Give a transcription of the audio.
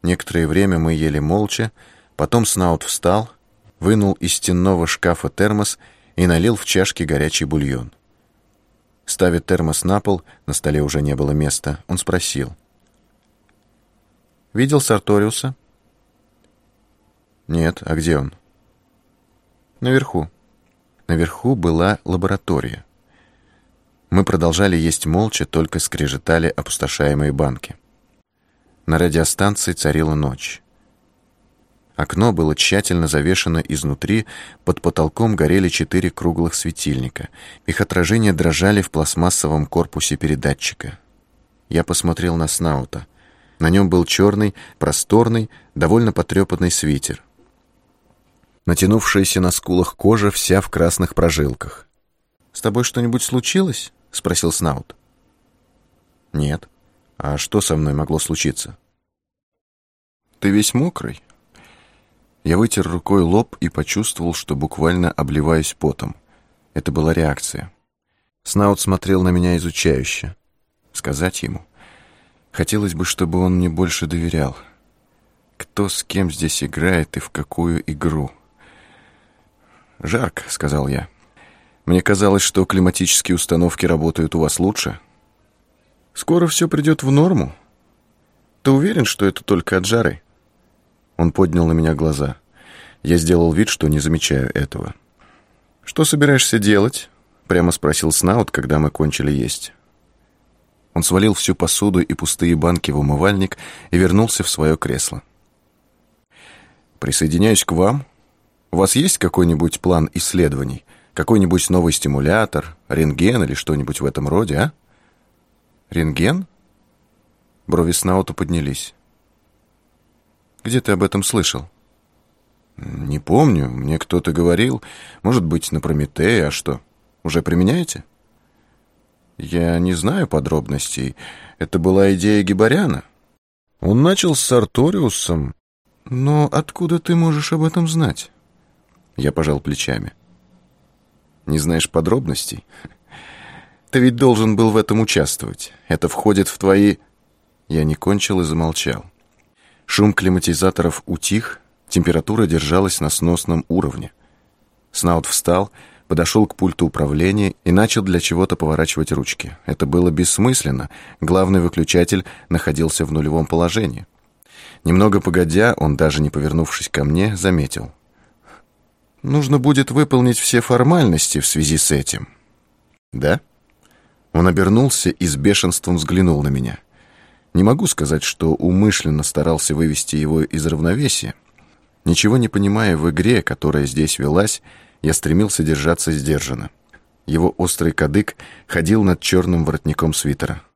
Некоторое время мы ели молча, потом Снаут встал, вынул из стенного шкафа термос и налил в чашки горячий бульон. Ставя термос на пол, на столе уже не было места, он спросил: «Видел Сарториуса?» «Нет, а где он?» «Наверху». Наверху была лаборатория. Мы продолжали есть молча, только скрежетали опустошаемые банки. На радиостанции царила ночь. Окно было тщательно завешено изнутри, под потолком горели 4 круглых светильника. Их отражения дрожали в пластмассовом корпусе передатчика. Я посмотрел на Снаута. На нем был черный, просторный, довольно потрепанный свитер. Натянувшаяся на скулах кожа вся в красных прожилках. «С тобой что-нибудь случилось?» — спросил Снаут. «Нет. А что со мной могло случиться?» «Ты весь мокрый?» Я вытер рукой лоб и почувствовал, что буквально обливаюсь потом. Это была реакция. Снаут смотрел на меня изучающе. Сказать ему? Хотелось бы, чтобы он мне больше доверял. Кто с кем здесь играет и в какую игру? «Жарко», — сказал я. «Мне казалось, что климатические установки работают у вас лучше». «Скоро все придет в норму. Ты уверен, что это только от жары?» Он поднял на меня глаза. Я сделал вид, что не замечаю этого. «Что собираешься делать?» — прямо спросил Снаут, когда мы кончили есть. Он свалил всю посуду и пустые банки в умывальник и вернулся в свое кресло. «Присоединяюсь к вам. У вас есть какой-нибудь план исследований? Какой-нибудь новый стимулятор, рентген или что-нибудь в этом роде, а?» «Рентген?» Брови Снаута поднялись. «Где ты об этом слышал?» «Не помню. Мне кто-то говорил. Может быть, на Прометее, а что? Уже применяете?» «Я не знаю подробностей. Это была идея Гибаряна. Он начал с Сарториусом. Но откуда ты можешь об этом знать?» Я пожал плечами. «Не знаешь подробностей? Ты ведь должен был в этом участвовать. Это входит в твои...» Я не кончил и замолчал. Шум климатизаторов утих, температура держалась на сносном уровне. Снаут встал, подошел к пульту управления и начал для чего-то поворачивать ручки. Это было бессмысленно, главный выключатель находился в нулевом положении. Немного погодя, он, даже не повернувшись ко мне, заметил: «Нужно будет выполнить все формальности в связи с этим». «Да?» Он обернулся и с бешенством взглянул на меня. Не могу сказать, что умышленно старался вывести его из равновесия. Ничего не понимая в игре, которая здесь велась, я стремился держаться сдержанно. Его острый кадык ходил над черным воротником свитера.